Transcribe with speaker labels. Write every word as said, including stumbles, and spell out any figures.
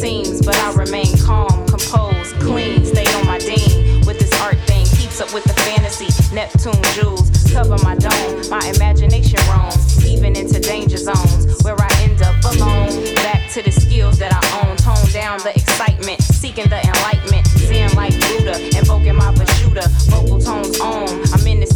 Speaker 1: seems, but I remain calm, composed, clean, stay on my dean. With this art thing, keeps up with the fantasy. Neptune jewels cover my dome. My imagination roams, even into danger zones, where I end up alone. Back to the skills that I own, tone down the excitement, seeking the enlightenment, seeing like Buddha, invoking my Vashuddha, vocal tones on.